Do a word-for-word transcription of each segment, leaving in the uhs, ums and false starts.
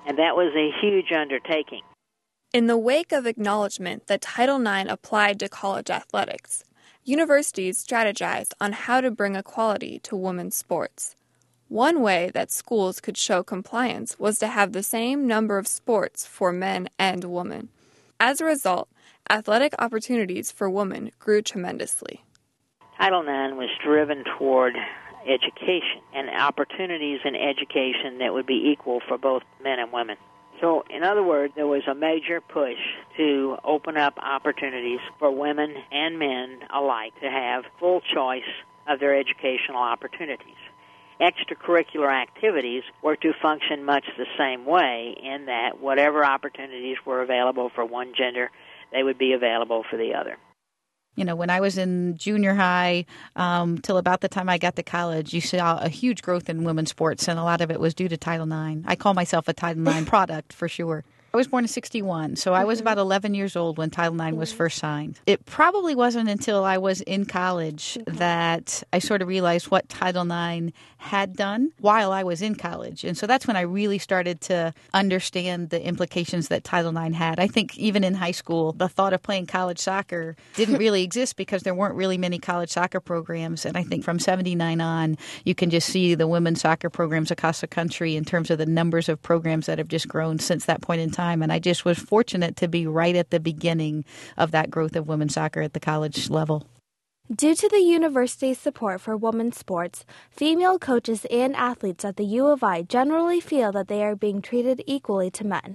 And that was a huge undertaking. In the wake of acknowledgement that Title nine applied to college athletics, universities strategized on how to bring equality to women's sports. One way that schools could show compliance was to have the same number of sports for men and women. As a result, athletic opportunities for women grew tremendously. Title nine was driven toward education and opportunities in education that would be equal for both men and women. So, in other words, there was a major push to open up opportunities for women and men alike to have full choice of their educational opportunities. Extracurricular activities were to function much the same way in that whatever opportunities were available for one gender, they would be available for the other. You know, when I was in junior high um, till about the time I got to college, you saw a huge growth in women's sports, and a lot of it was due to Title nine. I call myself a Title nine product for sure. I was born in sixty-one, so I was about eleven years old when Title nine was first signed. It probably wasn't until I was in college that I sort of realized what Title nine had done while I was in college. And so that's when I really started to understand the implications that Title nine had. I think even in high school, the thought of playing college soccer didn't really exist because there weren't really many college soccer programs. And I think from seventy-nine on, you can just see the women's soccer programs across the country in terms of the numbers of programs that have just grown since that point in time. Time, and I just was fortunate to be right at the beginning of that growth of women's soccer at the college level. Due to the university's support for women's sports, female coaches and athletes at the U of I generally feel that they are being treated equally to men.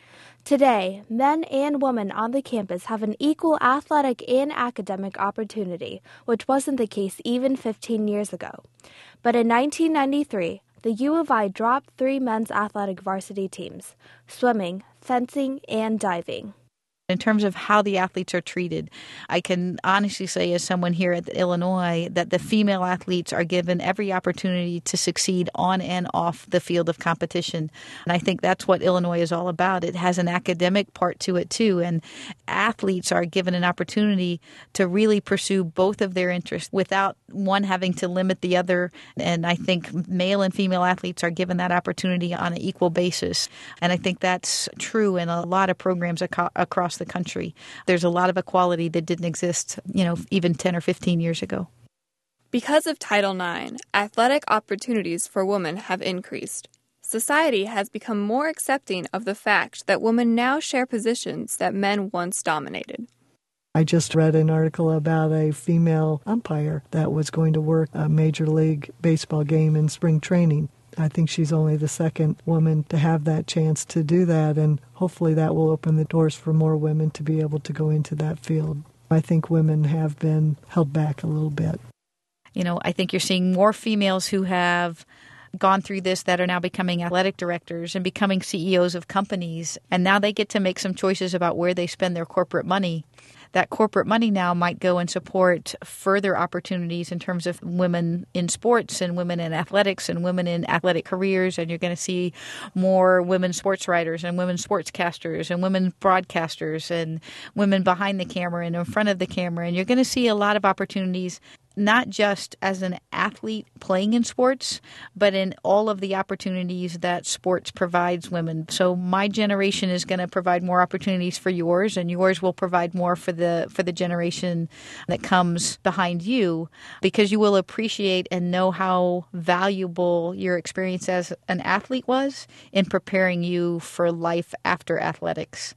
Today, men and women on the campus have an equal athletic and academic opportunity, which wasn't the case even fifteen years ago. But in nineteen ninety-three, the U of I dropped three men's athletic varsity teams: swimming, fencing, and diving. In terms of how the athletes are treated, I can honestly say as someone here at Illinois that the female athletes are given every opportunity to succeed on and off the field of competition. And I think that's what Illinois is all about. It has an academic part to it too. And athletes are given an opportunity to really pursue both of their interests without one having to limit the other. And I think male and female athletes are given that opportunity on an equal basis. And I think that's true in a lot of programs ac- across the country. There's a lot of equality that didn't exist, you know, even ten or fifteen years ago. Because of Title nine, athletic opportunities for women have increased. Society has become more accepting of the fact that women now share positions that men once dominated. I just read an article about a female umpire that was going to work a Major League Baseball game in spring training. I think she's only the second woman to have that chance to do that, and hopefully that will open the doors for more women to be able to go into that field. I think women have been held back a little bit. You know, I think you're seeing more females who have gone through this that are now becoming athletic directors and becoming C E Os of companies, and now they get to make some choices about where they spend their corporate money. That corporate money now might go and support further opportunities in terms of women in sports and women in athletics and women in athletic careers. And you're going to see more women sports writers and women sportscasters and women broadcasters and women behind the camera and in front of the camera. And you're going to see a lot of opportunities, not just as an athlete playing in sports, but in all of the opportunities that sports provides women. So my generation is going to provide more opportunities for yours, and yours will provide more for the for the generation that comes behind you, because you will appreciate and know how valuable your experience as an athlete was in preparing you for life after athletics.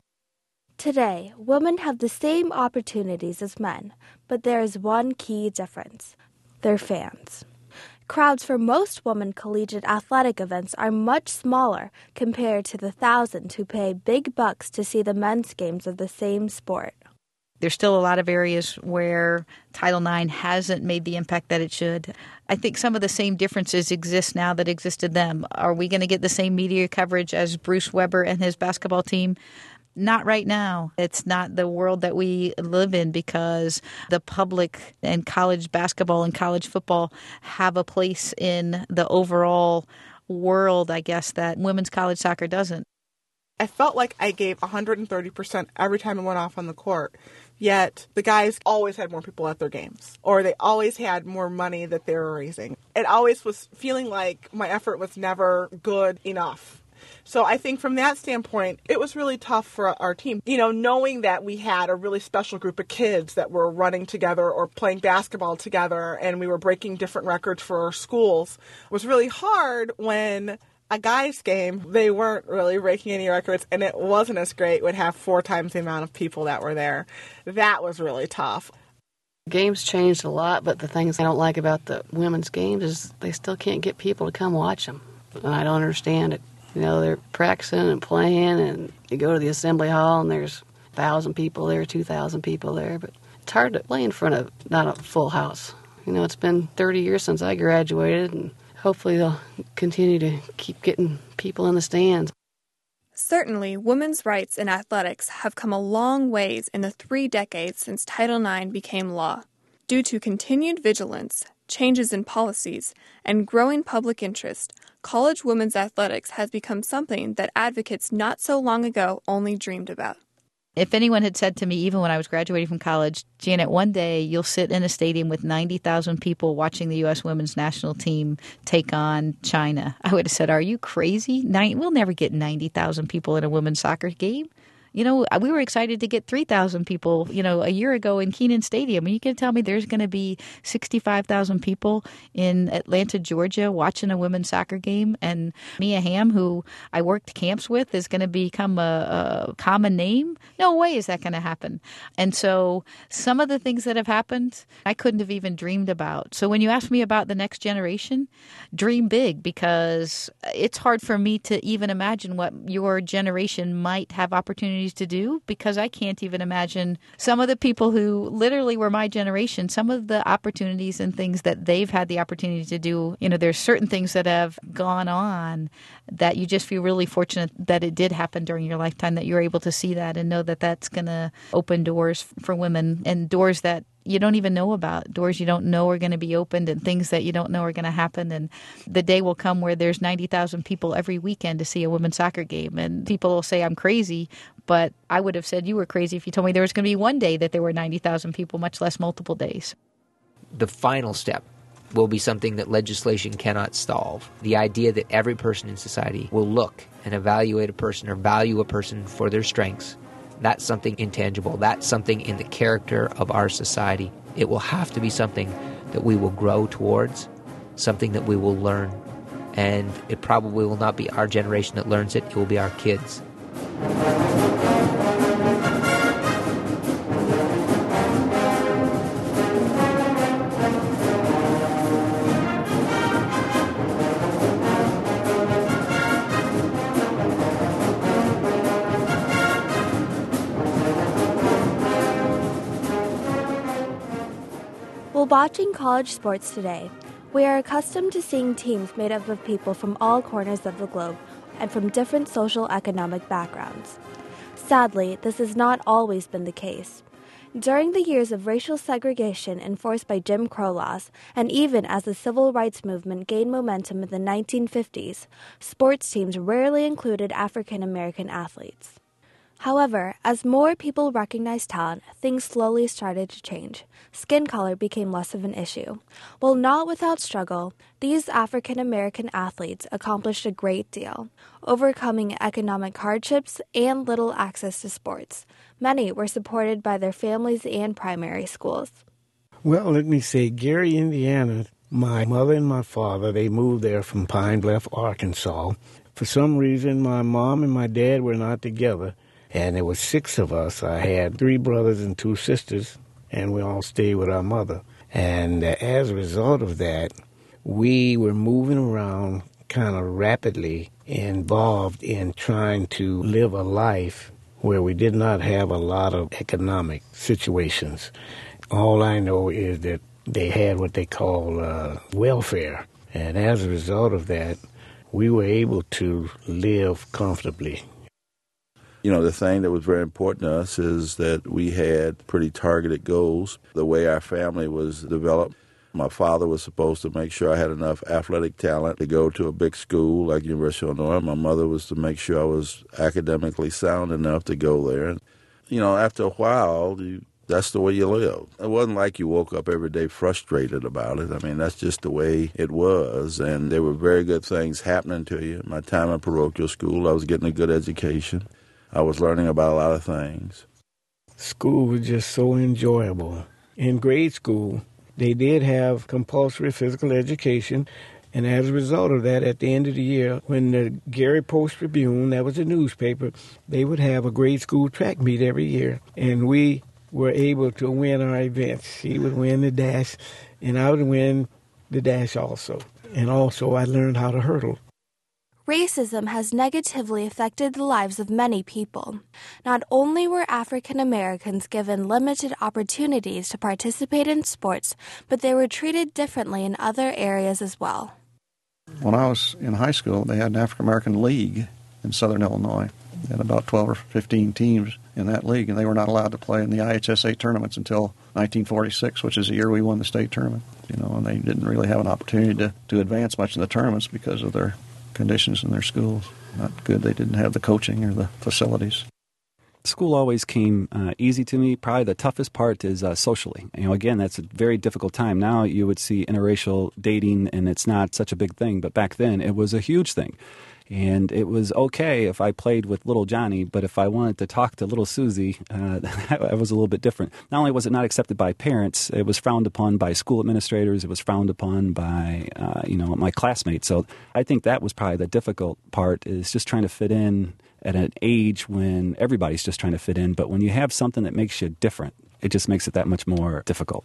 Today, women have the same opportunities as men, but there is one key difference: they're fans. Crowds for most women collegiate athletic events are much smaller compared to the thousands who pay big bucks to see the men's games of the same sport. There's still a lot of areas where Title nine hasn't made the impact that it should. I think some of the same differences exist now that existed then. Are we going to get the same media coverage as Bruce Weber and his basketball team? Not right now. It's not the world that we live in, because the public and college basketball and college football have a place in the overall world, I guess, that women's college soccer doesn't. I felt like I gave one hundred thirty percent every time I went off on the court. Yet the guys always had more people at their games, or they always had more money that they were raising. It always was feeling like my effort was never good enough. So I think from that standpoint, it was really tough for our team. You know, knowing that we had a really special group of kids that were running together or playing basketball together and we were breaking different records for our schools was really hard when a guys' game, they weren't really breaking any records and it wasn't as great, would have four times the amount of people that were there. That was really tough. Games changed a lot, but the things I don't like about the women's games is they still can't get people to come watch them. And I don't understand it. You know, they're practicing and playing, and you go to the assembly hall, and there's a thousand people there, two thousand people there. But it's hard to play in front of not a full house. You know, it's been thirty years since I graduated, and hopefully they'll continue to keep getting people in the stands. Certainly, women's rights in athletics have come a long ways in the three decades since Title nine became law. Due to continued vigilance, changes in policies, and growing public interest, college women's athletics has become something that advocates not so long ago only dreamed about. If anyone had said to me, even when I was graduating from college, Janet, one day you'll sit in a stadium with ninety thousand people watching the U S women's national team take on China, I would have said, are you crazy? We'll never get ninety thousand people in a women's soccer game. You know, we were excited to get three thousand people, you know, a year ago in Kenan Stadium. And you can tell me there's going to be sixty-five thousand people in Atlanta, Georgia, watching a women's soccer game. And Mia Hamm, who I worked camps with, is going to become a, a common name. No way is that going to happen. And so some of the things that have happened, I couldn't have even dreamed about. So when you ask me about the next generation, dream big, because it's hard for me to even imagine what your generation might have opportunities to do, because I can't even imagine some of the people who literally were my generation, some of the opportunities and things that they've had the opportunity to do. You know, there's certain things that have gone on that you just feel really fortunate that it did happen during your lifetime, that you're able to see that and know that that's going to open doors for women, and doors that you don't even know about, doors you don't know are going to be opened, and things that you don't know are going to happen. And the day will come where there's ninety thousand people every weekend to see a women's soccer game. And people will say I'm crazy, but I would have said you were crazy if you told me there was going to be one day that there were ninety thousand people, much less multiple days. The final step will be something that legislation cannot solve. The idea that every person in society will look and evaluate a person or value a person for their strengths. That's something intangible. That's something in the character of our society. It will have to be something that we will grow towards, something that we will learn. And it probably will not be our generation that learns it. It will be our kids. While watching college sports today, we are accustomed to seeing teams made up of people from all corners of the globe and from different social economic backgrounds. Sadly, this has not always been the case. During the years of racial segregation enforced by Jim Crow laws, and even as the civil rights movement gained momentum in the nineteen fifties, sports teams rarely included African American athletes. However, as more people recognized talent, things slowly started to change. Skin color became less of an issue. While not without struggle, these African American athletes accomplished a great deal, overcoming economic hardships and little access to sports. Many were supported by their families and primary schools. Well, let me say, Gary, Indiana, my mother and my father, they moved there from Pine Bluff, Arkansas. For some reason, my mom and my dad were not together. And there were six of us. I had three brothers and two sisters, and we all stayed with our mother. And uh, as a result of that, we were moving around kind of rapidly, involved in trying to live a life where we did not have a lot of economic situations. All I know is that they had what they call uh, welfare. And as a result of that, we were able to live comfortably. You know, the thing that was very important to us is that we had pretty targeted goals. The way our family was developed, my father was supposed to make sure I had enough athletic talent to go to a big school like University of Illinois. My mother was to make sure I was academically sound enough to go there. And, you know, after a while, you that's the way you live. It wasn't like you woke up every day frustrated about it. I mean, that's just the way it was, and there were very good things happening to you. My time at parochial school, I was getting a good education. I was learning about a lot of things. School was just so enjoyable. In grade school, they did have compulsory physical education, and as a result of that, at the end of the year, when the Gary Post-Tribune, that was a newspaper, they would have a grade school track meet every year, and we were able to win our events. He would win the dash, and I would win the dash also. And also, I learned how to hurdle. Racism has negatively affected the lives of many people. Not only were African Americans given limited opportunities to participate in sports, but they were treated differently in other areas as well. When I was in high school, they had an African American league in Southern Illinois. They had about twelve or fifteen teams in that league, and they were not allowed to play in the I H S A tournaments until nineteen forty-six, which is the year we won the state tournament. You know, and they didn't really have an opportunity to, to advance much in the tournaments because of their conditions in their schools. Not good. They didn't have the coaching or the facilities. School always came uh, easy to me. Probably the toughest part is uh, socially. You know, again, that's a very difficult time. Now you would see interracial dating, and it's not such a big thing. But back then, it was a huge thing. And it was okay if I played with little Johnny, but if I wanted to talk to little Susie, uh, that was a little bit different. Not only was it not accepted by parents, it was frowned upon by school administrators. It was frowned upon by, uh, you know, my classmates. So I think that was probably the difficult part, is just trying to fit in at an age when everybody's just trying to fit in. But when you have something that makes you different, it just makes it that much more difficult.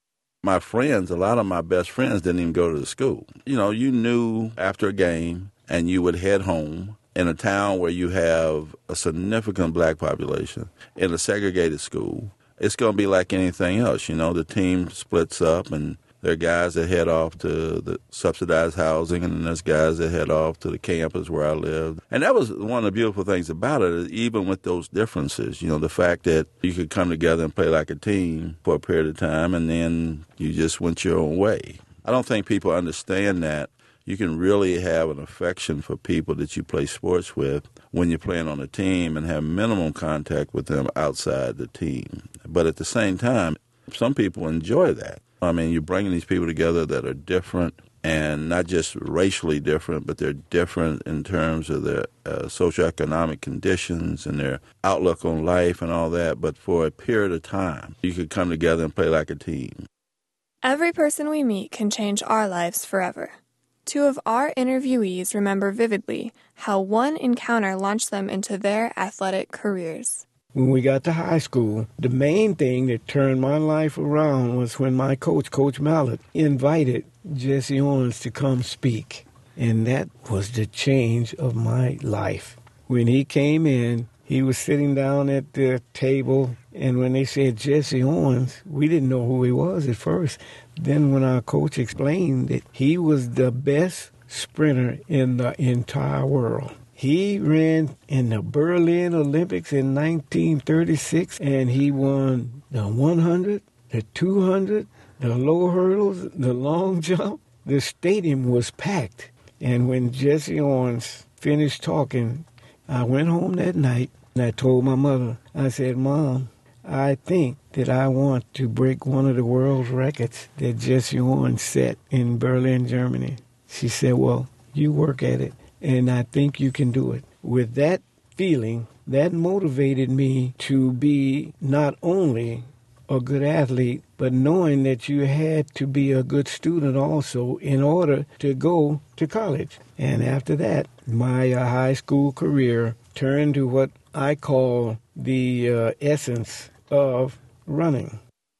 My friends, a lot of my best friends didn't even go to the school. You know, you knew after a game, and you would head home in a town where you have a significant black population in a segregated school. It's going to be like anything else. You know, the team splits up, and there are guys that head off to the subsidized housing, and then there's guys that head off to the campus where I lived. And that was one of the beautiful things about it, is even with those differences, you know, the fact that you could come together and play like a team for a period of time, and then you just went your own way. I don't think people understand that. You can really have an affection for people that you play sports with when you're playing on a team and have minimum contact with them outside the team. But at the same time, some people enjoy that. I mean, you're bringing these people together that are different, and not just racially different, but they're different in terms of their uh, socioeconomic conditions and their outlook on life and all that. But for a period of time, you could come together and play like a team. Every person we meet can change our lives forever. Two of our interviewees remember vividly how one encounter launched them into their athletic careers. When we got to high school, the main thing that turned my life around was when my coach, Coach Mallett, invited Jesse Owens to come speak. And that was the change of my life. When he came in, he was sitting down at the table, and when they said Jesse Owens, we didn't know who he was at first. Then when our coach explained that he was the best sprinter in the entire world. He ran in the Berlin Olympics in nineteen thirty-six, and he won the one hundred, the two hundred, the low hurdles, the long jump. The stadium was packed. And when Jesse Owens finished talking, I went home that night, and I told my mother, I said, Mom, I think that I want to break one of the world records that Jesse Owens set in Berlin, Germany. She said, well, you work at it, and I think you can do it. With that feeling, that motivated me to be not only a good athlete, but knowing that you had to be a good student also in order to go to college. And after that, my uh, high school career turned to what I call the uh, essence of running.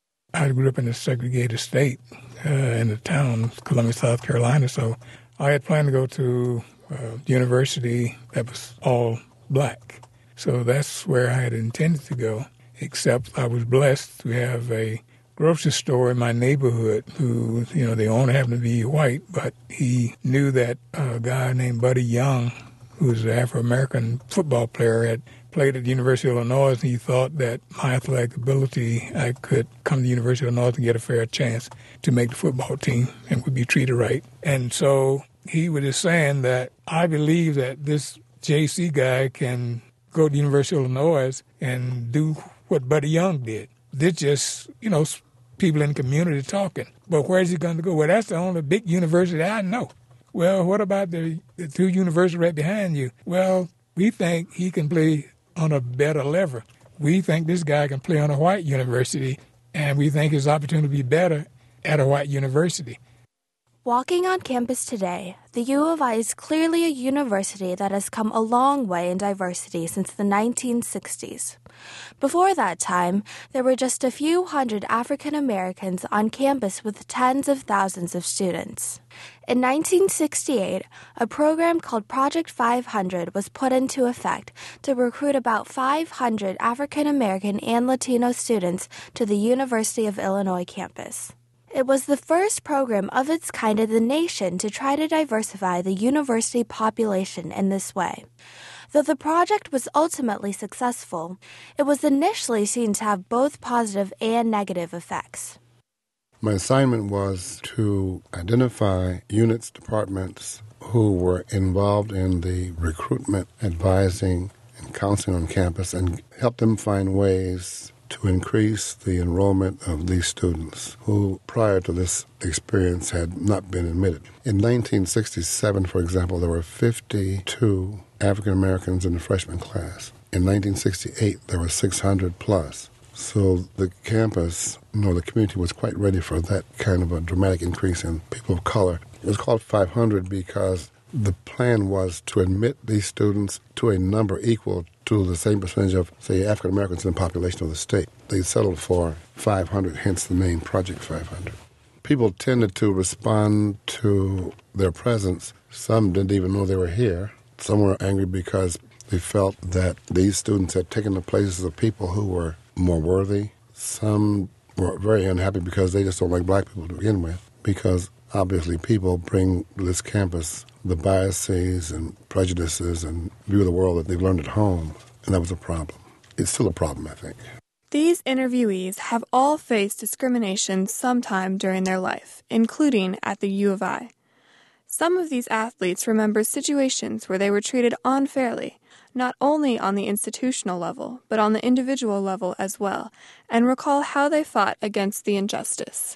I grew up in a segregated state uh, in the town of Columbia, South Carolina, so I had planned to go to a university that was all black. So that's where I had intended to go, except I was blessed to have a grocery store in my neighborhood who, you know, the owner happened to be white, but he knew that a guy named Buddy Young, who was an Afro-American football player, had played at the University of Illinois, and he thought that my athletic ability, I could come to the University of Illinois and get a fair chance to make the football team and would be treated right. And so he was just saying that I believe that this J C guy can go to the University of Illinois and do what Buddy Young did. this just, you know, people in the community talking. But where's he going to go? Well, that's the only big university I know. Well, what about the, the two universities right behind you? Well, we think he can play on a better level. We think this guy can play on a white university, and we think his opportunity will be better at a white university. Walking on campus today, the U of I is clearly a university that has come a long way in diversity since the nineteen sixties. Before that time, there were just a few hundred African Americans on campus with tens of thousands of students. In nineteen sixty-eight, a program called Project five hundred was put into effect to recruit about five hundred African American and Latino students to the University of Illinois campus. It was the first program of its kind in the nation to try to diversify the university population in this way. Though the project was ultimately successful, it was initially seen to have both positive and negative effects. My assignment was to identify units, departments who were involved in the recruitment, advising, and counseling on campus and help them find ways to increase the enrollment of these students who, prior to this experience, had not been admitted. In nineteen sixty-seven, for example, there were fifty-two African Americans in the freshman class. In nineteen sixty-eight, there were six hundred plus. So the campus, you know, the community was quite ready for that kind of a dramatic increase in people of color. It was called five hundred because the plan was to admit these students to a number equal to the same percentage of, say, African Americans in the population of the state. They settled for five hundred, hence the name Project five hundred. People tended to respond to their presence. Some didn't even know they were here. Some were angry because they felt that these students had taken the places of people who were more worthy. Some were very unhappy because they just don't like black people to begin with, because obviously people bring to this campus the biases and prejudices and view of the world that they've learned at home, and that was a problem. It's still a problem, I think. These interviewees have all faced discrimination sometime during their life, including at the U of I. Some of these athletes remember situations where they were treated unfairly, not only on the institutional level, but on the individual level as well, and recall how they fought against the injustice.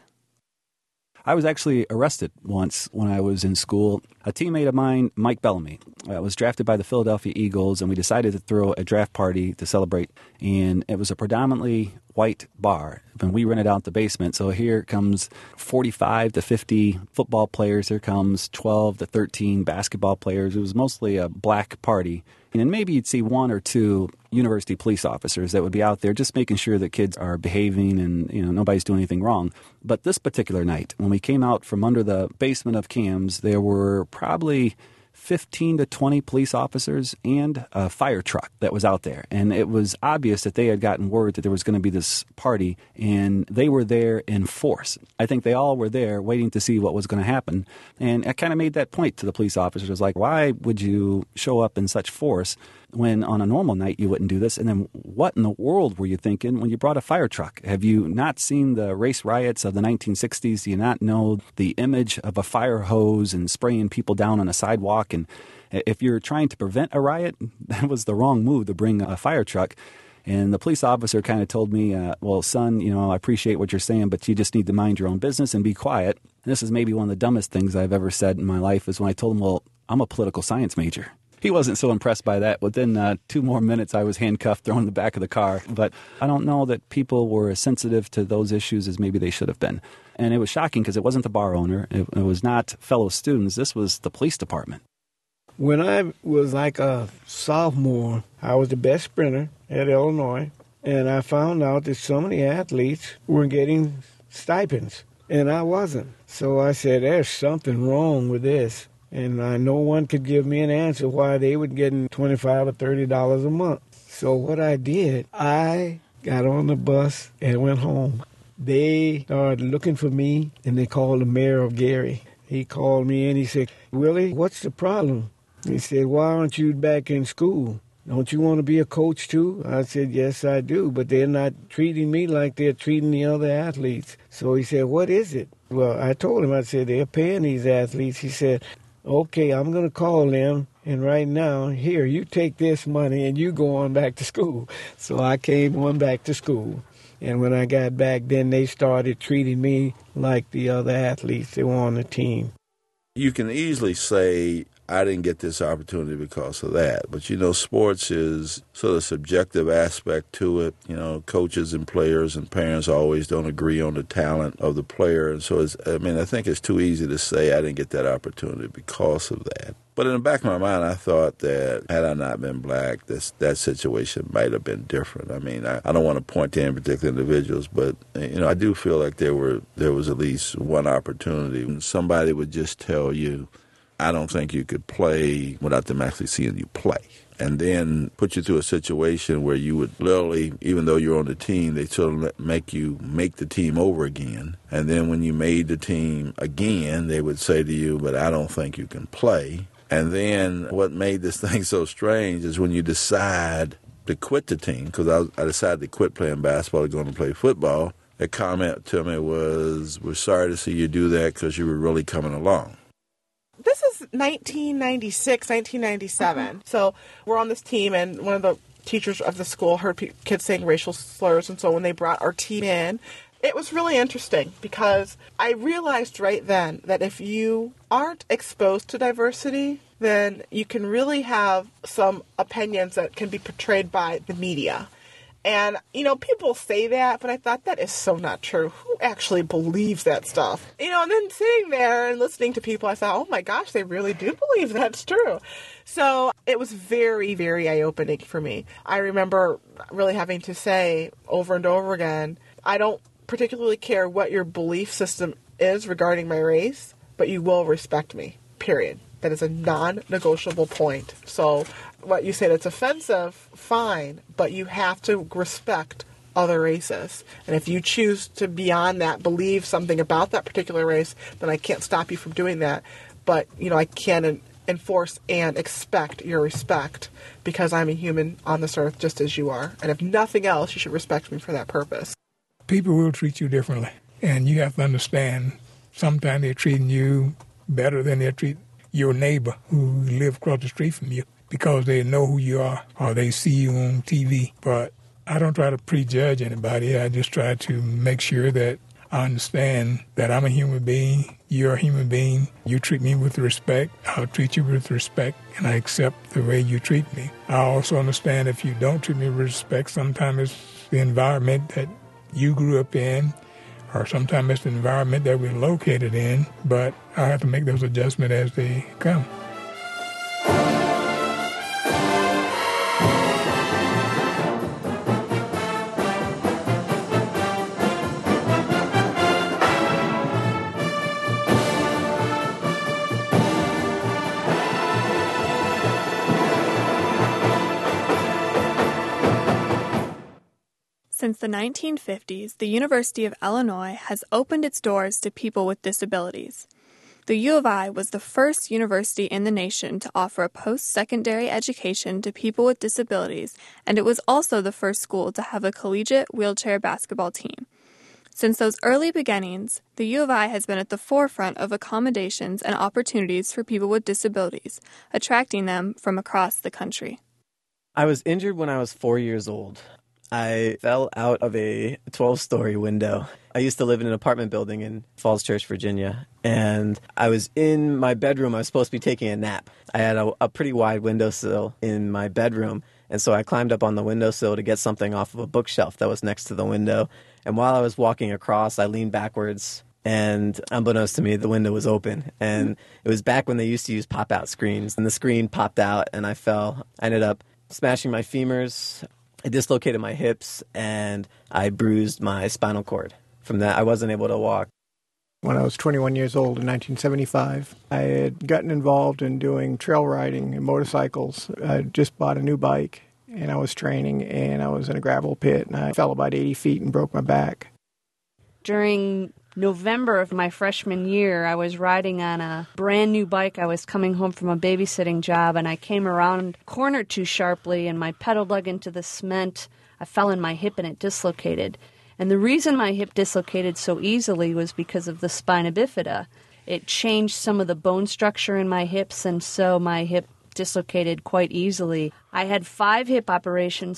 I was actually arrested once when I was in school. A teammate of mine, Mike Bellamy, uh, was drafted by the Philadelphia Eagles, and we decided to throw a draft party to celebrate. And it was a predominantly white bar, and we rented out the basement. So here comes forty-five to fifty football players. Here comes twelve to thirteen basketball players. It was mostly a black party. And maybe you'd see one or two university police officers that would be out there just making sure that kids are behaving and, you know, nobody's doing anything wrong. But this particular night, when we came out from under the basement of Cam's, there were probably fifteen to twenty police officers and a fire truck that was out there. And it was obvious that they had gotten word that there was going to be this party, and they were there in force. I think they all were there waiting to see what was going to happen. And I kind of made that point to the police officers. I was like, why would you show up in such force when on a normal night you wouldn't do this? And then what in the world were you thinking when you brought a fire truck? Have you not seen the race riots of the nineteen sixties? Do you not know the image of a fire hose and spraying people down on a sidewalk? And if you're trying to prevent a riot, that was the wrong move to bring a fire truck. And the police officer kind of told me, uh, well, son, you know, I appreciate what you're saying, but you just need to mind your own business and be quiet. And this is maybe one of the dumbest things I've ever said in my life, is when I told him, well, I'm a political science major. He wasn't so impressed by that. Within uh, two more minutes, I was handcuffed, thrown in the back of the car. But I don't know that people were as sensitive to those issues as maybe they should have been. And it was shocking because it wasn't the bar owner. It, it was not fellow students. This was the police department. When I was like a sophomore, I was the best sprinter at Illinois, and I found out that some of the athletes were getting stipends, and I wasn't. So I said, there's something wrong with this. And uh, no one could give me an answer why they were getting twenty-five or thirty dollars a month. So what I did, I got on the bus and went home. They started looking for me, and they called the mayor of Gary. He called me and he said, Willie, what's the problem? He said, why aren't you back in school? Don't you want to be a coach too? I said, yes, I do, but they're not treating me like they're treating the other athletes. So he said, what is it? Well, I told him, I said, they're paying these athletes. He said, okay, I'm going to call them, and right now, here, you take this money and you go on back to school. So I came on back to school. And when I got back, then they started treating me like the other athletes that were on the team. You can easily say, I didn't get this opportunity because of that. But, you know, sports is sort of a subjective aspect to it. You know, coaches and players and parents always don't agree on the talent of the player. And so, it's, I mean, I think it's too easy to say I didn't get that opportunity because of that. But in the back of my mind, I thought that had I not been black, this that situation might have been different. I mean, I, I don't want to point to any particular individuals, but, you know, I do feel like there were there was at least one opportunity when somebody would just tell you, I don't think you could play without them actually seeing you play. And then put you through a situation where you would literally, even though you're on the team, they sort of make you make the team over again. And then when you made the team again, they would say to you, but I don't think you can play. And then what made this thing so strange is when you decide to quit the team, because I, I decided to quit playing basketball to go and play football, the comment to me was, we're sorry to see you do that because you were really coming along. This is nineteen ninety-six, nineteen ninety-seven. So we're on this team, and one of the teachers of the school heard pe- kids saying racial slurs. And so when they brought our team in, it was really interesting because I realized right then that if you aren't exposed to diversity, then you can really have some opinions that can be portrayed by the media. And, you know, people say that, but I thought that is so not true. Who actually believes that stuff? You know, and then sitting there and listening to people, I thought, oh my gosh, they really do believe that's true. So it was very, very eye-opening for me. I remember really having to say over and over again, I don't particularly care what your belief system is regarding my race, but you will respect me, period. That is a non-negotiable point. So what you say that's offensive, fine, but you have to respect other races. And if you choose to beyond that believe something about that particular race, then I can't stop you from doing that. But, you know, I can enforce and expect your respect because I'm a human on this earth just as you are. And if nothing else, you should respect me for that purpose. People will treat you differently. And you have to understand sometimes they're treating you better than they're treating your neighbor who lives across the street from you because they know who you are or they see you on T V. But I don't try to prejudge anybody. I just try to make sure that I understand that I'm a human being, you're a human being. You treat me with respect, I'll treat you with respect, and I accept the way you treat me. I also understand if you don't treat me with respect, sometimes it's the environment that you grew up in, or sometimes it's the environment that we're located in, but I have to make those adjustments as they come. Since the nineteen fifties, the University of Illinois has opened its doors to people with disabilities. The U of I was the first university in the nation to offer a post-secondary education to people with disabilities, and it was also the first school to have a collegiate wheelchair basketball team. Since those early beginnings, the U of I has been at the forefront of accommodations and opportunities for people with disabilities, attracting them from across the country. I was injured when I was four years old. I fell out of a twelve-story window. I used to live in an apartment building in Falls Church, Virginia, and I was in my bedroom. I was supposed to be taking a nap. I had a, a pretty wide windowsill in my bedroom, and so I climbed up on the windowsill to get something off of a bookshelf that was next to the window. And while I was walking across, I leaned backwards, and unbeknownst to me, the window was open. And it was back when they used to use pop-out screens, and the screen popped out, and I fell. I ended up smashing my femurs. I dislocated my hips, and I bruised my spinal cord. From that, I wasn't able to walk. When I was twenty-one years old in nineteen seventy-five, I had gotten involved in doing trail riding and motorcycles. I just bought a new bike, and I was training, and I was in a gravel pit, and I fell about eighty feet and broke my back. During November of my freshman year, I was riding on a brand new bike. I was coming home from a babysitting job, and I came around a corner too sharply, and my pedal dug into the cement. I fell in my hip, and it dislocated. And the reason my hip dislocated so easily was because of the spina bifida. It changed some of the bone structure in my hips, and so my hip dislocated quite easily. I had five hip operations.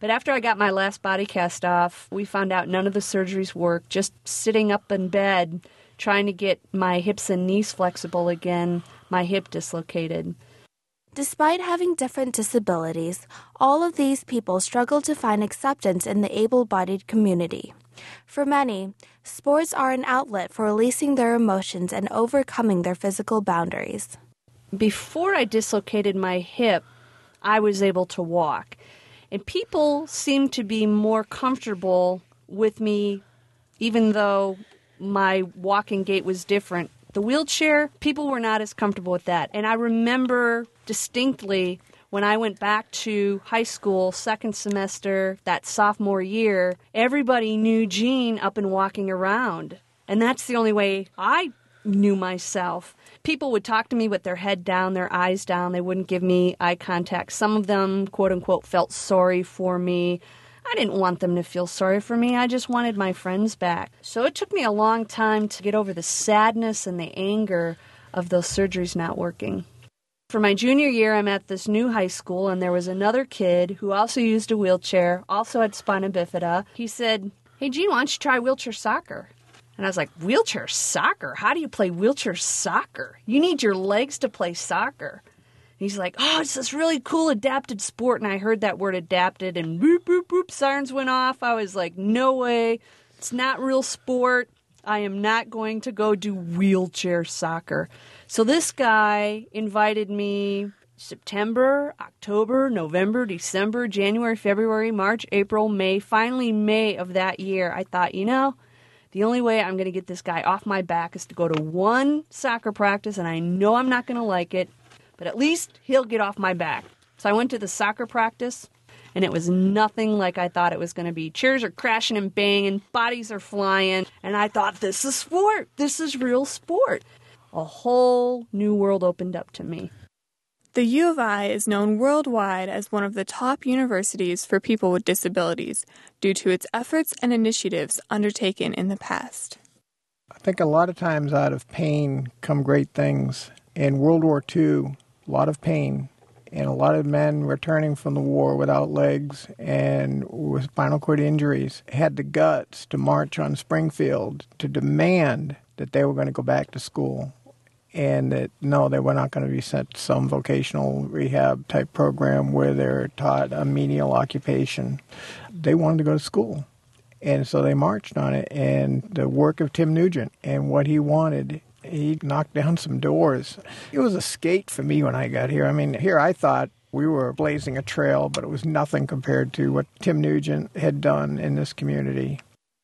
But after I got my last body cast off, we found out none of the surgeries worked. Just sitting up in bed, trying to get my hips and knees flexible again, my hip dislocated. Despite having different disabilities, all of these people struggle to find acceptance in the able-bodied community. For many, sports are an outlet for releasing their emotions and overcoming their physical boundaries. Before I dislocated my hip, I was able to walk. And people seemed to be more comfortable with me, even though my walking gait was different. The wheelchair, people were not as comfortable with that. And I remember distinctly when I went back to high school, second semester, that sophomore year, everybody knew Jean up and walking around. And that's the only way I knew myself. People would talk to me with their head down, their eyes down. They wouldn't give me eye contact. Some of them, quote unquote, felt sorry for me. I didn't want them to feel sorry for me. I just wanted my friends back. So it took me a long time to get over the sadness and the anger of those surgeries not working. For my junior year, I'm at this new high school, and there was another kid who also used a wheelchair, also had spina bifida. He said, "Hey, Jean, why don't you try wheelchair soccer?" And I was like, wheelchair soccer? How do you play wheelchair soccer? You need your legs to play soccer. And he's like, oh, it's this really cool adapted sport. And I heard that word adapted, and boop, boop, boop, sirens went off. I was like, no way. It's not real sport. I am not going to go do wheelchair soccer. So this guy invited me September, October, November, December, January, February, March, April, May. Finally, May of that year, I thought, you know, the only way I'm going to get this guy off my back is to go to one soccer practice, and I know I'm not going to like it, but at least he'll get off my back. So I went to the soccer practice, and it was nothing like I thought it was going to be. Chairs are crashing and banging, bodies are flying, and I thought, this is sport. This is real sport. A whole new world opened up to me. The U of I is known worldwide as one of the top universities for people with disabilities due to its efforts and initiatives undertaken in the past. I think a lot of times out of pain come great things. In World War Two, a lot of pain, and a lot of men returning from the war without legs and with spinal cord injuries had the guts to march on Springfield to demand that they were going to go back to school. And that, no, they were not going to be sent to some vocational rehab type program where they're taught a menial occupation. They wanted to go to school. And so they marched on it. And the work of Tim Nugent and what he wanted, he knocked down some doors. It was a skate for me when I got here. I mean, here I thought we were blazing a trail, but it was nothing compared to what Tim Nugent had done in this community.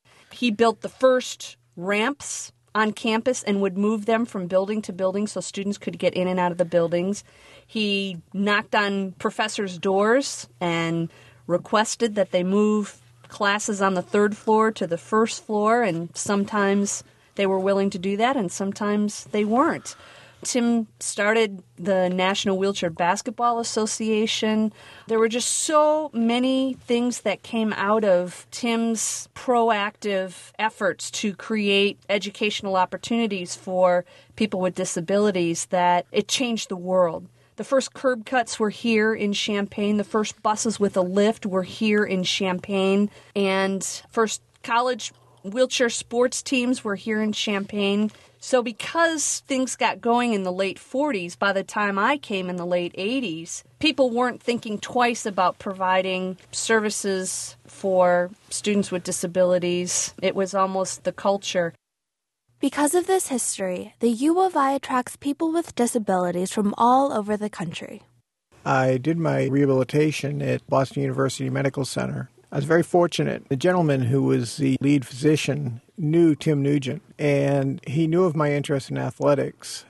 He built the first ramps on campus and would move them from building to building so students could get in and out of the buildings. He knocked on professors' doors and requested that they move classes on the third floor to the first floor, and sometimes they were willing to do that and sometimes they weren't. Tim started the National Wheelchair Basketball Association. There were just so many things that came out of Tim's proactive efforts to create educational opportunities for people with disabilities that it changed the world. The first curb cuts were here in Champaign. The first buses with a lift were here in Champaign. And first college wheelchair sports teams were here in Champaign. So because things got going in the late forties, by the time I came in the late eighties, people weren't thinking twice about providing services for students with disabilities. It was almost the culture. Because of this history, the U of I attracts people with disabilities from all over the country. I did my rehabilitation at Boston University Medical Center. I was very fortunate. The gentleman who was the lead physician knew Tim Nugent, and he knew of my interest in athletics,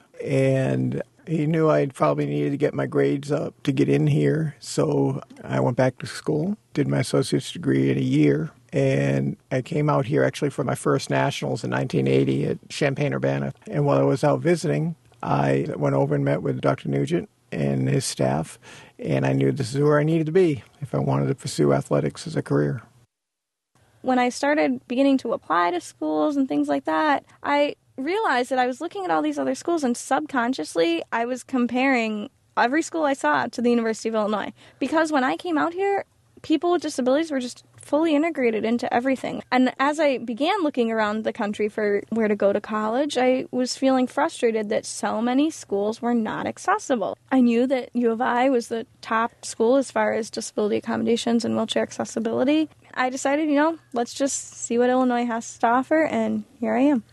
and he knew I probably needed to get my grades up to get in here. So I went back to school, did my associate's degree in a year, and I came out here actually for my first nationals in nineteen eighty at Champaign-Urbana. And while I was out visiting, I went over and met with Doctor Nugent and his staff, and I knew this is where I needed to be if I wanted to pursue athletics as a career. When I started beginning to apply to schools and things like that, I realized that I was looking at all these other schools, and subconsciously I was comparing every school I saw to the University of Illinois. Because when I came out here, people with disabilities were just fully integrated into everything. And as I began looking around the country for where to go to college, I was feeling frustrated that so many schools were not accessible. I knew that U of I was the top school as far as disability accommodations and wheelchair accessibility. I decided, you know, let's just see what Illinois has to offer, and here I am.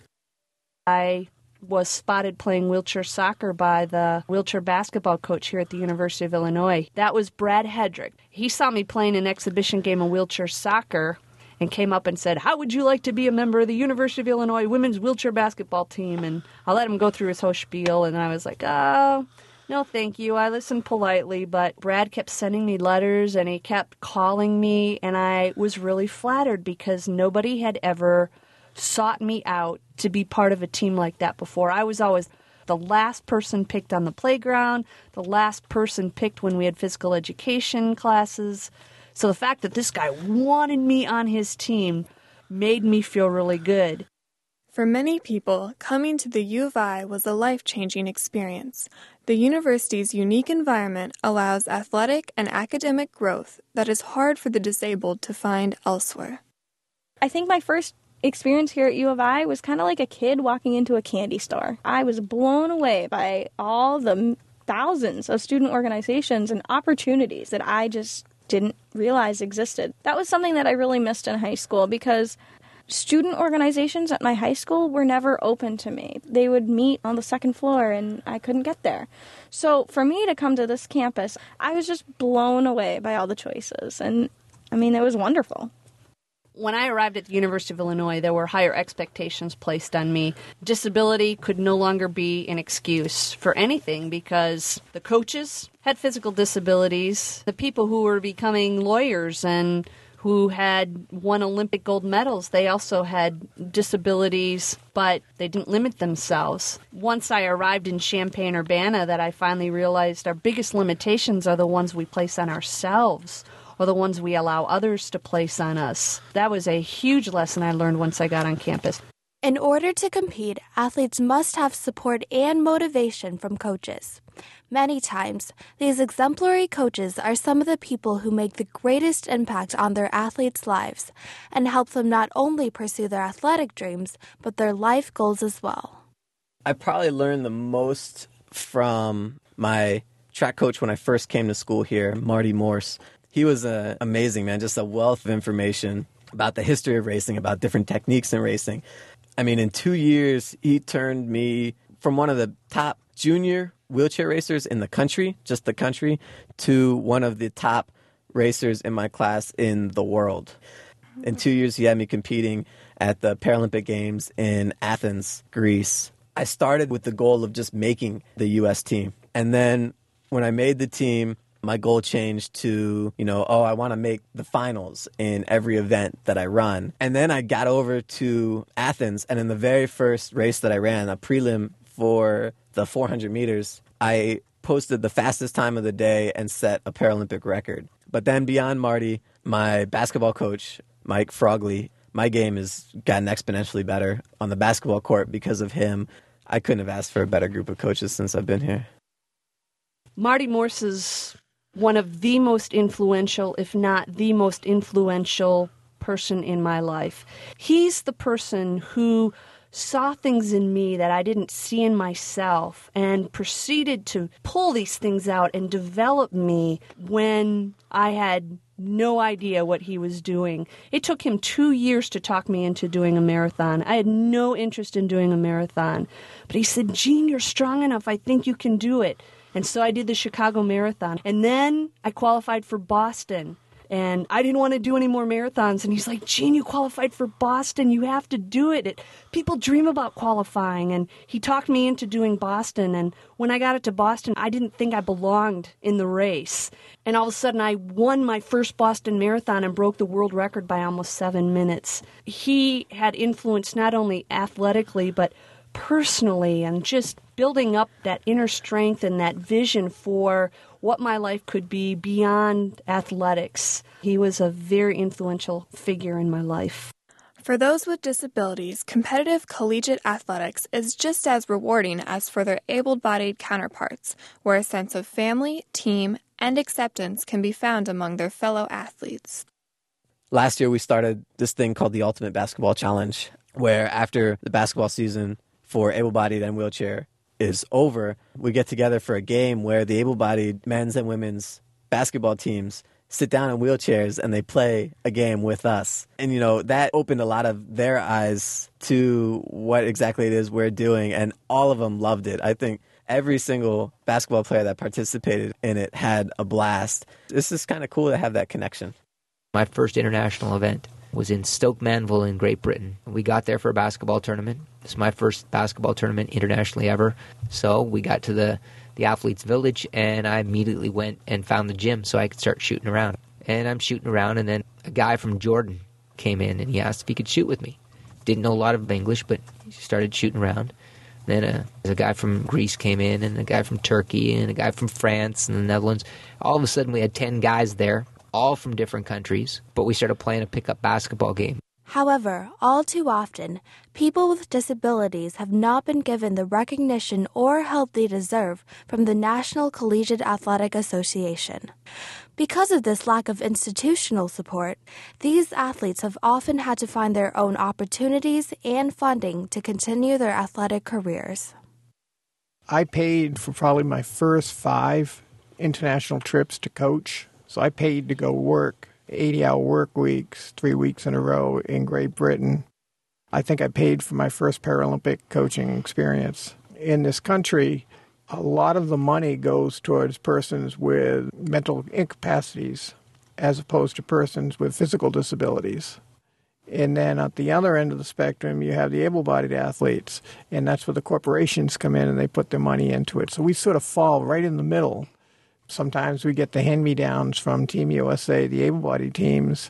I was spotted playing wheelchair soccer by the wheelchair basketball coach here at the University of Illinois. That was Brad Hedrick. He saw me playing an exhibition game of wheelchair soccer and came up and said, how would you like to be a member of the University of Illinois women's wheelchair basketball team? And I let him go through his whole spiel, and I was like, oh, no, thank you. I listened politely, but Brad kept sending me letters, and he kept calling me, and I was really flattered because nobody had ever sought me out to be part of a team like that before. I was always the last person picked on the playground, the last person picked when we had physical education classes. So the fact that this guy wanted me on his team made me feel really good. For many people, coming to the U of I was a life-changing experience. The university's unique environment allows athletic and academic growth that is hard for the disabled to find elsewhere. I think my first experience here at U of I was kind of like a kid walking into a candy store. I was blown away by all the thousands of student organizations and opportunities that I just didn't realize existed. That was something that I really missed in high school because student organizations at my high school were never open to me. They would meet on the second floor and I couldn't get there. So for me to come to this campus, I was just blown away by all the choices. And I mean, it was wonderful. When I arrived at the University of Illinois, there were higher expectations placed on me. Disability could no longer be an excuse for anything because the coaches had physical disabilities. The people who were becoming lawyers and who had won Olympic gold medals, they also had disabilities, but they didn't limit themselves. Once I arrived in Champaign-Urbana, that I finally realized our biggest limitations are the ones we place on ourselves, or the ones we allow others to place on us. That was a huge lesson I learned once I got on campus. In order to compete, athletes must have support and motivation from coaches. Many times, these exemplary coaches are some of the people who make the greatest impact on their athletes' lives and help them not only pursue their athletic dreams, but their life goals as well. I probably learned the most from my track coach when I first came to school here, Marty Morse. He was uh, amazing, man, just a wealth of information about the history of racing, about different techniques in racing. I mean, in two years, he turned me from one of the top junior wheelchair racers in the country, just the country, to one of the top racers in my class in the world. In two years, he had me competing at the Paralympic Games in Athens, Greece. I started with the goal of just making the U S team. And then when I made the team, my goal changed to, you know, oh, I want to make the finals in every event that I run. And then I got over to Athens, and in the very first race that I ran, a prelim for the four hundred meters, I posted the fastest time of the day and set a Paralympic record. But then beyond Marty, my basketball coach, Mike Frogley, my game has gotten exponentially better on the basketball court because of him. I couldn't have asked for a better group of coaches since I've been here. Marty Morse is one of the most influential, if not the most influential person in my life. He's the person who saw things in me that I didn't see in myself and proceeded to pull these things out and develop me when I had no idea what he was doing. It took him two years to talk me into doing a marathon. I had no interest in doing a marathon. But he said, Jean, you're strong enough. I think you can do it. And so I did the Chicago Marathon. And then I qualified for Boston. And I didn't want to do any more marathons. And he's like, Jean, you qualified for Boston. You have to do it. it. People dream about qualifying. And he talked me into doing Boston. And when I got it to Boston, I didn't think I belonged in the race. And all of a sudden, I won my first Boston Marathon and broke the world record by almost seven minutes. He had influence not only athletically, but personally, and just building up that inner strength and that vision for what my life could be beyond athletics. He was a very influential figure in my life. For those with disabilities, competitive collegiate athletics is just as rewarding as for their able-bodied counterparts, where a sense of family, team, and acceptance can be found among their fellow athletes. Last year, we started this thing called the Ultimate Basketball Challenge, where after the basketball season for able-bodied and wheelchair is over, we get together for a game where the able-bodied men's and women's basketball teams sit down in wheelchairs and they play a game with us. And, you know, that opened a lot of their eyes to what exactly it is we're doing, and all of them loved it. I think every single basketball player that participated in it had a blast. It's just kind of cool to have that connection. My first international event was in Stoke Mandeville in Great Britain. We got there for a basketball tournament. It's my first basketball tournament internationally ever. So we got to the, the athletes' village, and I immediately went and found the gym so I could start shooting around. And I'm shooting around, and then a guy from Jordan came in, and he asked if he could shoot with me. Didn't know a lot of English, but he started shooting around. Then a, a guy from Greece came in, and a guy from Turkey, and a guy from France and the Netherlands. All of a sudden, we had ten guys there, all from different countries, but we started playing a pickup basketball game. However, all too often, people with disabilities have not been given the recognition or help they deserve from the National Collegiate Athletic Association. Because of this lack of institutional support, these athletes have often had to find their own opportunities and funding to continue their athletic careers. I paid for probably my first five international trips to coach. So I paid to go work eighty-hour work weeks, three weeks in a row in Great Britain. I think I paid for my first Paralympic coaching experience. In this country, a lot of the money goes towards persons with mental incapacities as opposed to persons with physical disabilities. And then at the other end of the spectrum, you have the able-bodied athletes, and that's where the corporations come in and they put their money into it. So we sort of fall right in the middle. Sometimes we get the hand-me-downs from Team U S A, the able-bodied teams,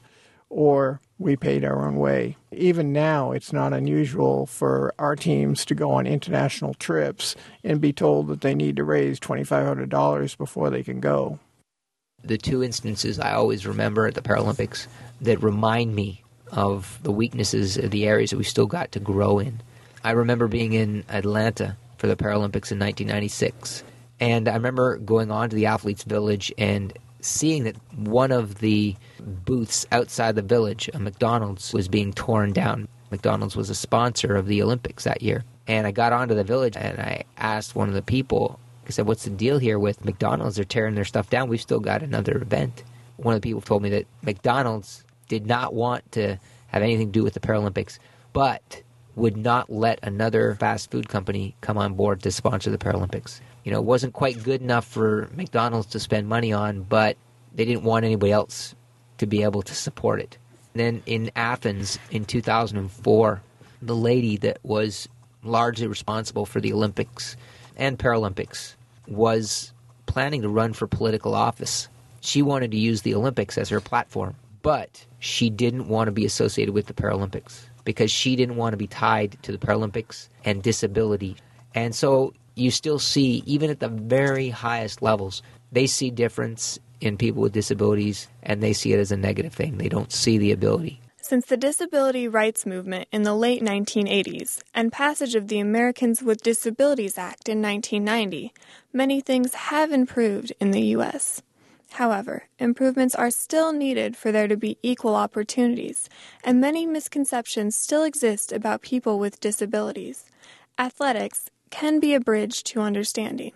or we paid our own way. Even now, it's not unusual for our teams to go on international trips and be told that they need to raise twenty-five hundred dollars before they can go. The two instances I always remember at the Paralympics that remind me of the weaknesses of the areas that we still got to grow in. I remember being in Atlanta for the Paralympics in nineteen ninety-six. And I remember going on to the athletes' village and seeing that one of the booths outside the village, a McDonald's, was being torn down. McDonald's was a sponsor of the Olympics that year. And I got onto the village and I asked one of the people, I said, what's the deal here with McDonald's? They're tearing their stuff down. We've still got another event. One of the people told me that McDonald's did not want to have anything to do with the Paralympics, but would not let another fast food company come on board to sponsor the Paralympics. You know, it wasn't quite good enough for McDonald's to spend money on, but they didn't want anybody else to be able to support it. And then in Athens in two thousand four, the lady that was largely responsible for the Olympics and Paralympics was planning to run for political office. She wanted to use the Olympics as her platform, but she didn't want to be associated with the Paralympics because she didn't want to be tied to the Paralympics and disability. And so you still see, even at the very highest levels, they see difference in people with disabilities, and they see it as a negative thing. They don't see the ability. Since the disability rights movement in the late nineteen eighties and passage of the Americans with Disabilities Act in nineteen ninety, many things have improved in the U S. However, improvements are still needed for there to be equal opportunities, and many misconceptions still exist about people with disabilities. Athletics can be a bridge to understanding.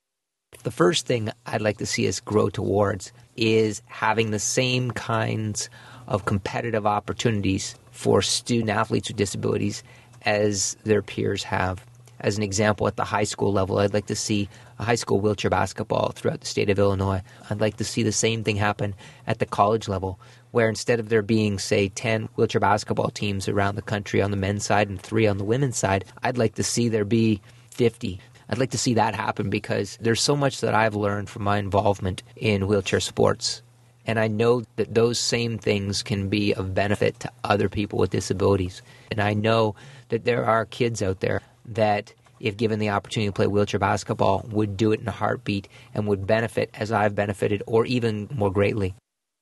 The first thing I'd like to see us grow towards is having the same kinds of competitive opportunities for student athletes with disabilities as their peers have. As an example, at the high school level, I'd like to see a high school wheelchair basketball throughout the state of Illinois. I'd like to see the same thing happen at the college level, where instead of there being, say, ten wheelchair basketball teams around the country on the men's side and three on the women's side, I'd like to see there be fifty. I'd like to see that happen because there's so much that I've learned from my involvement in wheelchair sports. And I know that those same things can be of benefit to other people with disabilities. And I know that there are kids out there that, if given the opportunity to play wheelchair basketball, would do it in a heartbeat and would benefit as I've benefited, or even more greatly.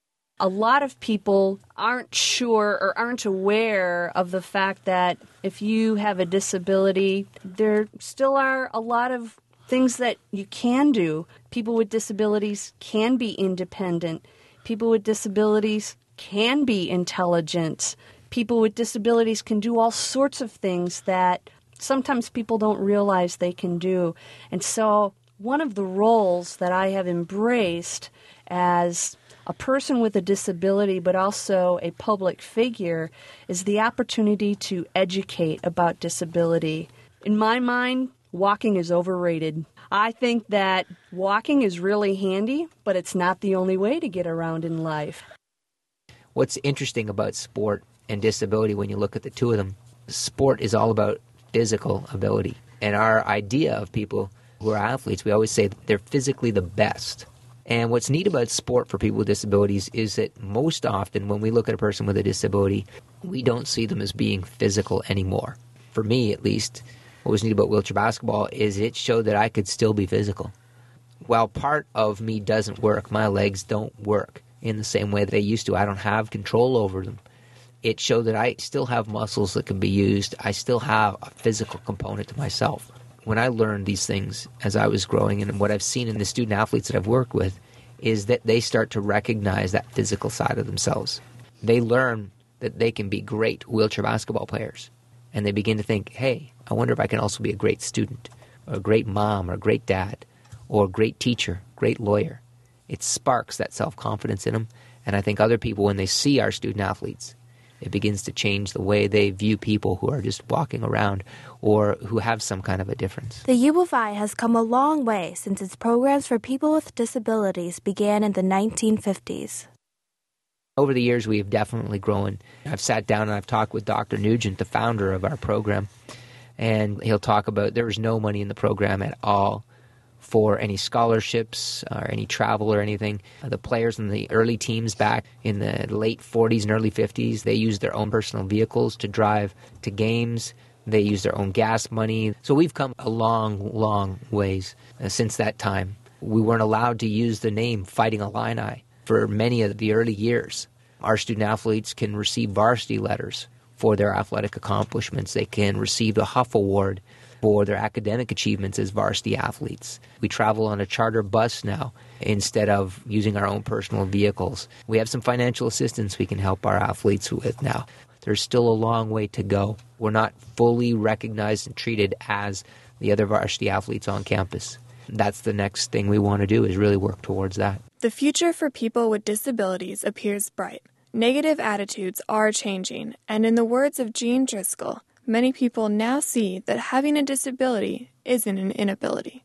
A lot of people aren't sure or aren't aware of the fact that if you have a disability, there still are a lot of things that you can do. People with disabilities can be independent. People with disabilities can be intelligent. People with disabilities can do all sorts of things that sometimes people don't realize they can do. And so one of the roles that I have embraced as a person with a disability, but also a public figure, is the opportunity to educate about disability. In my mind, walking is overrated. I think that walking is really handy, but it's not the only way to get around in life. What's interesting about sport and disability when you look at the two of them, sport is all about physical ability. And our idea of people who are athletes, we always say that they're physically the best. And what's neat about sport for people with disabilities is that most often when we look at a person with a disability, we don't see them as being physical anymore. For me, at least, what was neat about wheelchair basketball is it showed that I could still be physical. While part of me doesn't work, my legs don't work in the same way that they used to. I don't have control over them. It showed that I still have muscles that can be used. I still have a physical component to myself. When I learned these things as I was growing, and what I've seen in the student athletes that I've worked with, is that they start to recognize that physical side of themselves. They learn that they can be great wheelchair basketball players. And they begin to think, hey, I wonder if I can also be a great student, or a great mom, or a great dad, or a great teacher, great lawyer. It sparks that self-confidence in them. And I think other people, when they see our student athletes, it begins to change the way they view people who are just walking around or who have some kind of a difference. The U of I has come a long way since its programs for people with disabilities began in the nineteen fifties. Over the years, we have definitely grown. I've sat down and I've talked with Doctor Nugent, the founder of our program, and he'll talk about there was no money in the program at all for any scholarships or any travel or anything. The players in the early teams back in the late forties and early fifties, they used their own personal vehicles to drive to games. They used their own gas money. So we've come a long, long ways uh, since that time. We weren't allowed to use the name Fighting Illini for many of the early years. Our student athletes can receive varsity letters for their athletic accomplishments. They can receive the Huff Award for their academic achievements as varsity athletes. We travel on a charter bus now instead of using our own personal vehicles. We have some financial assistance we can help our athletes with now. There's still a long way to go. We're not fully recognized and treated as the other varsity athletes on campus. That's the next thing we want to do, is really work towards that. The future for people with disabilities appears bright. Negative attitudes are changing, and in the words of Jean Driscoll, many people now see that having a disability isn't an inability.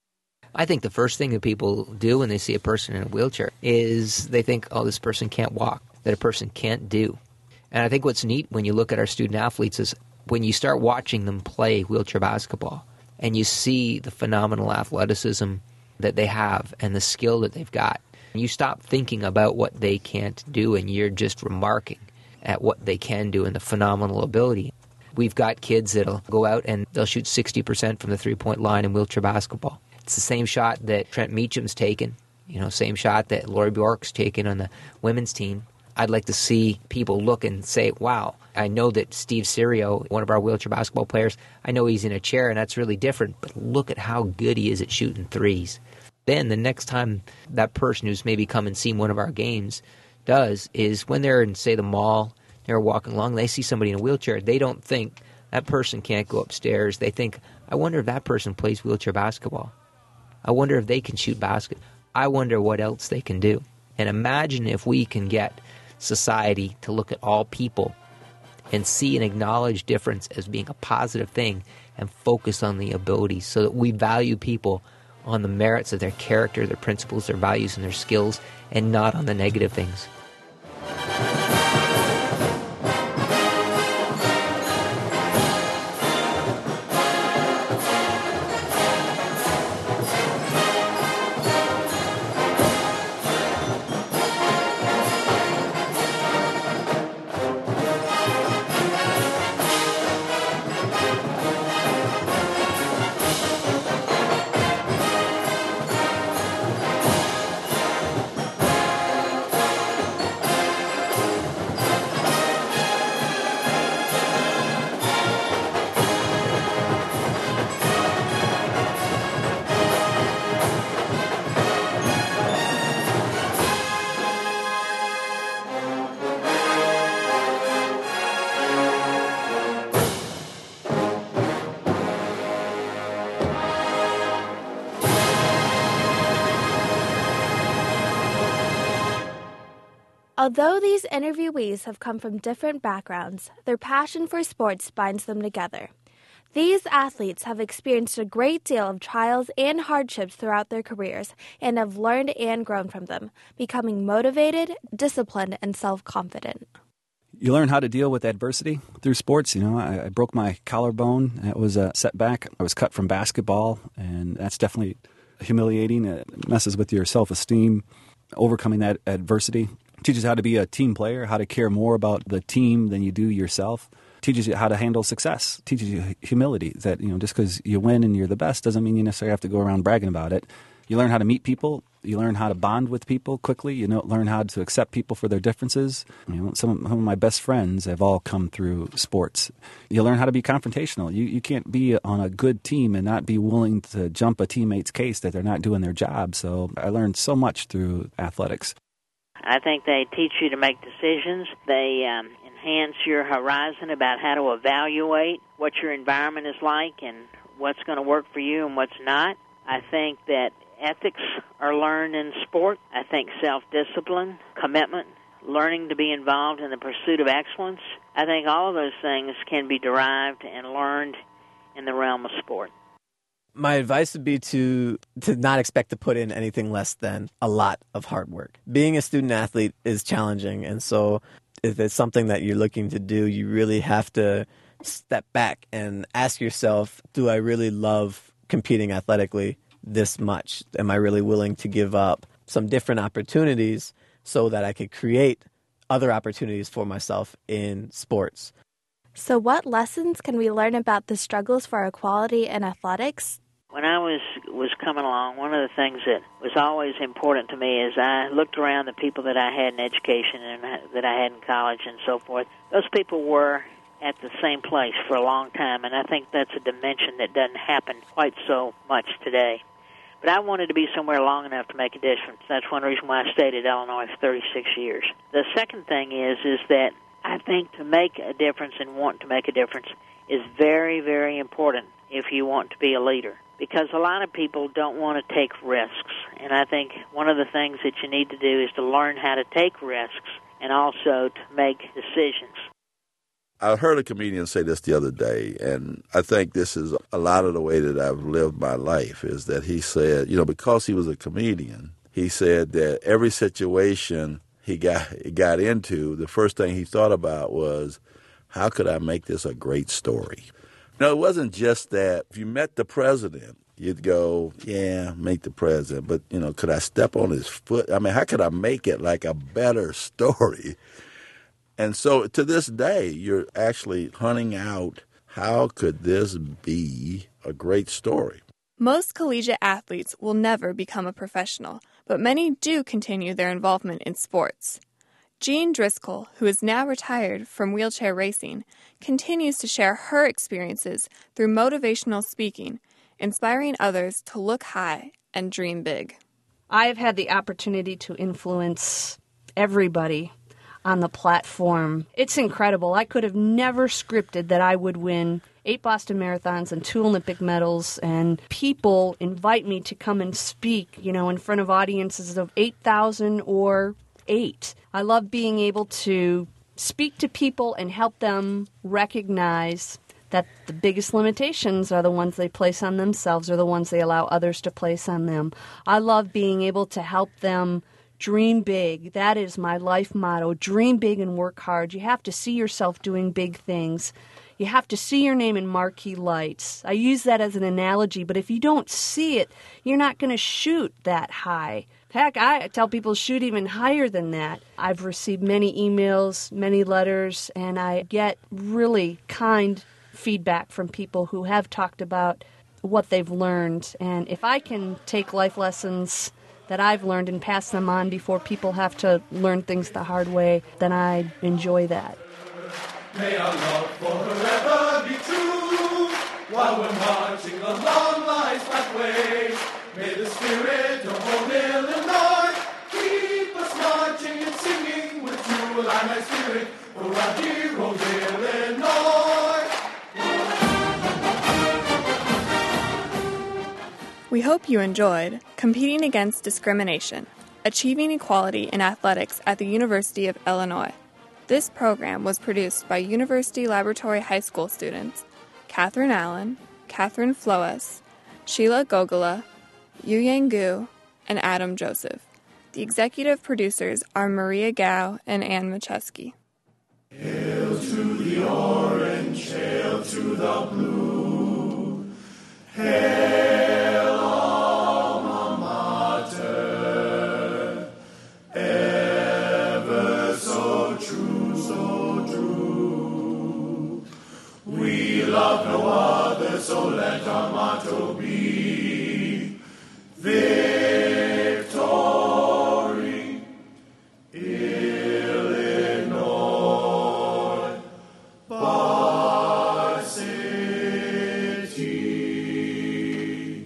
I think the first thing that people do when they see a person in a wheelchair is they think, oh, this person can't walk, that a person can't do. And I think what's neat when you look at our student athletes is when you start watching them play wheelchair basketball and you see the phenomenal athleticism that they have and the skill that they've got, you stop thinking about what they can't do and you're just remarking at what they can do and the phenomenal ability. We've got kids that'll go out and they'll shoot sixty percent from the three-point line in wheelchair basketball. It's the same shot that Trent Meacham's taken, you know, same shot that Lori Bjork's taken on the women's team. I'd like to see people look and say, wow, I know that Steve Sirio, one of our wheelchair basketball players, I know he's in a chair and that's really different, but look at how good he is at shooting threes. Then the next time that person who's maybe come and seen one of our games does is when they're in, say, the mall, they're walking along, they see somebody in a wheelchair, they don't think that person can't go upstairs. They think, I wonder if that person plays wheelchair basketball. I wonder if they can shoot basket. I wonder what else they can do. And imagine if we can get society to look at all people and see and acknowledge difference as being a positive thing and focus on the abilities so that we value people on the merits of their character, their principles, their values, and their skills, and not on the negative things. Although these interviewees have come from different backgrounds, their passion for sports binds them together. These athletes have experienced a great deal of trials and hardships throughout their careers and have learned and grown from them, becoming motivated, disciplined, and self-confident. You learn how to deal with adversity through sports. You know, I, I broke my collarbone. That was a setback. I was cut from basketball, and that's definitely humiliating. It messes with your self-esteem. Overcoming that adversity teaches you how to be a team player, how to care more about the team than you do yourself. Teaches you how to handle success. Teaches you humility, that, you know, just because you win and you're the best doesn't mean you necessarily have to go around bragging about it. You learn how to meet people. You learn how to bond with people quickly. You know, learn how to accept people for their differences. You know, some of, some of my best friends have all come through sports. You learn how to be confrontational. You you can't be on a good team and not be willing to jump a teammate's case that they're not doing their job. So I learned so much through athletics. I think they teach you to make decisions. They um, enhance your horizon about how to evaluate what your environment is like and what's going to work for you and what's not. I think that ethics are learned in sport. I think self-discipline, commitment, learning to be involved in the pursuit of excellence. I think all of those things can be derived and learned in the realm of sport. My advice would be to to not expect to put in anything less than a lot of hard work. Being a student athlete is challenging, and so if it's something that you're looking to do, you really have to step back and ask yourself, do I really love competing athletically this much? Am I really willing to give up some different opportunities so that I could create other opportunities for myself in sports? So what lessons can we learn about the struggles for equality in athletics? When I was was coming along, one of the things that was always important to me is I looked around the people that I had in education and that I had in college and so forth. Those people were at the same place for a long time, and I think that's a dimension that doesn't happen quite so much today. But I wanted to be somewhere long enough to make a difference. That's one reason why I stayed at Illinois for thirty-six years. The second thing is is that I think to make a difference and want to make a difference is very, very important if you want to be a leader, because a lot of people don't want to take risks. And I think one of the things that you need to do is to learn how to take risks and also to make decisions. I heard a comedian say this the other day, and I think this is a lot of the way that I've lived my life, is that he said, you know, because he was a comedian, he said that every situation he got he got into, the first thing he thought about was, how could I make this a great story? No, it wasn't just that. If you met the president, you'd go, yeah, meet the president. But, you know, could I step on his foot? I mean, how could I make it like a better story? And so to this day, you're actually hunting out, how could this be a great story? Most collegiate athletes will never become a professional, but many do continue their involvement in sports. Jean Driscoll, who is now retired from wheelchair racing, continues to share her experiences through motivational speaking, inspiring others to look high and dream big. I have had the opportunity to influence everybody on the platform. It's incredible. I could have never scripted that I would win eight Boston Marathons and two Olympic medals, and people invite me to come and speak, you know, in front of audiences of eight thousand or eight. I love being able to speak to people and help them recognize that the biggest limitations are the ones they place on themselves or the ones they allow others to place on them. I love being able to help them dream big. That is my life motto. Dream big and work hard. You have to see yourself doing big things. You have to see your name in marquee lights. I use that as an analogy, but if you don't see it, you're not going to shoot that high. Heck, I tell people shoot even higher than that. I've received many emails, many letters, and I get really kind feedback from people who have talked about what they've learned. And if I can take life lessons that I've learned and pass them on before people have to learn things the hard way, then I enjoy that. May our love forever be true, while we're marching along life's pathway. May the spirit of old Illinois keep us marching and singing with true alive my spirit for our dear old Illinois. We hope you enjoyed Competing Against Discrimination, Achieving Equality in Athletics at the University of Illinois. This program was produced by University Laboratory High School students Catherine Allen, Catherine Floas, Sheila Gogola, Yuyang Gu, and Adam Joseph. The executive producers are Maria Gao and Ann Macheski. Hail to the orange, hail to the blue, hail alma mater, ever so true, so true. We love no other, so let our motto be victory, Illinois, varsity.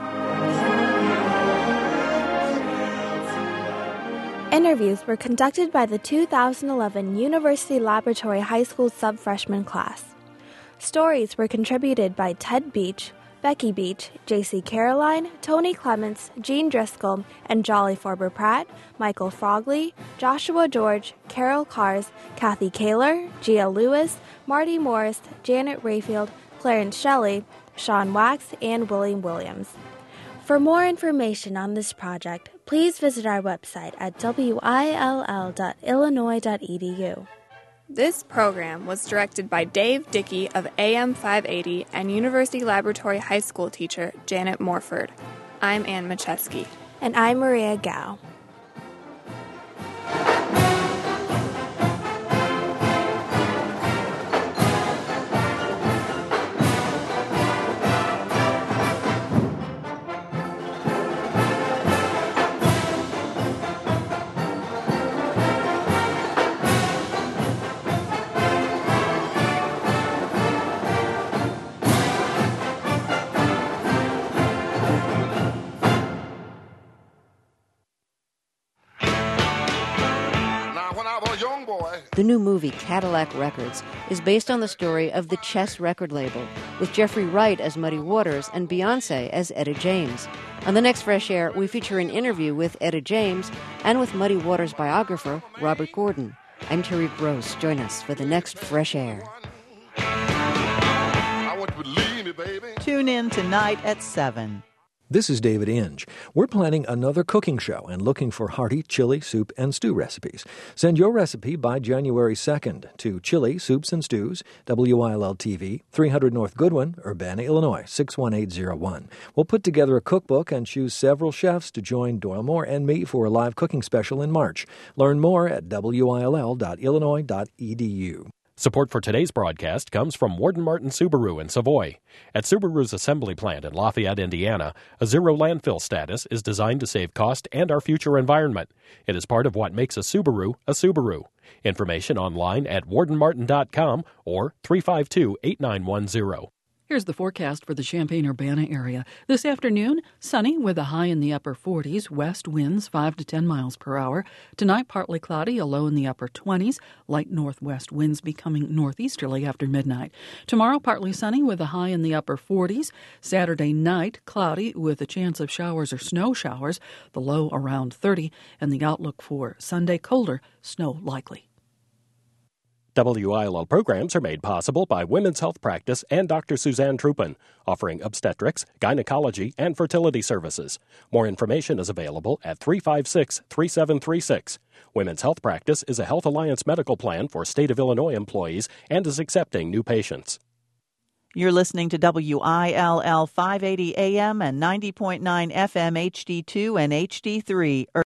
Interviews were conducted by the two thousand eleven University Laboratory High School sub-freshman class. Stories were contributed by Ted Beach, Becky Beach, J C Caroline, Tony Clements, Jean Driscoll, and Jolly Forber Pratt, Michael Frogley, Joshua George, Carol Cars, Kathy Kaler, Gia Lewis, Marty Morris, Janet Rayfield, Clarence Shelley, Sean Wax, and William Williams. For more information on this project, please visit our website at w i l l dot illinois dot e d u. This program was directed by Dave Dickey of A M five eighty and University Laboratory High School teacher Janet Morford. I'm Ann Macheski. And I'm Maria Gao. The new movie, Cadillac Records, is based on the story of the Chess record label, with Jeffrey Wright as Muddy Waters and Beyoncé as Etta James. On the next Fresh Air, we feature an interview with Etta James and with Muddy Waters biographer Robert Gordon. I'm Terry Gross. Join us for the next Fresh Air. Tune in tonight at seven. This is David Inge. We're planning another cooking show and looking for hearty chili, soup, and stew recipes. Send your recipe by January second to Chili, Soups, and Stews, W I L L T V, three hundred North Goodwin, Urbana, Illinois, six one eight zero one. We'll put together a cookbook and choose several chefs to join Doyle Moore and me for a live cooking special in March. Learn more at w i l l dot illinois dot e d u. Support for today's broadcast comes from Warden Martin Subaru in Savoy. At Subaru's assembly plant in Lafayette, Indiana, a zero landfill status is designed to save cost and our future environment. It is part of what makes a Subaru a Subaru. Information online at warden martin dot com or three five two, eight nine one zero. Here's the forecast for the Champaign-Urbana area. This afternoon, sunny with a high in the upper forties, west winds five to ten miles per hour. Tonight, partly cloudy, a low in the upper twenties, light northwest winds becoming northeasterly after midnight. Tomorrow, partly sunny with a high in the upper forties. Saturday night, cloudy with a chance of showers or snow showers, the low around thirty, and the outlook for Sunday colder, snow likely. W I L L programs are made possible by Women's Health Practice and Doctor Suzanne Trupin, offering obstetrics, gynecology, and fertility services. More information is available at three five six, three seven three six. Women's Health Practice is a Health Alliance medical plan for State of Illinois employees and is accepting new patients. You're listening to W I L L five eighty A M and ninety point nine F M H D two and H D three.